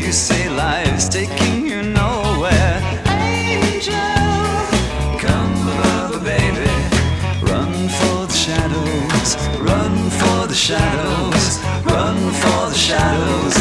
You say life's taking you nowhere. Angel, come above, baby. Run for the shadows, run for the shadows, run for the shadows.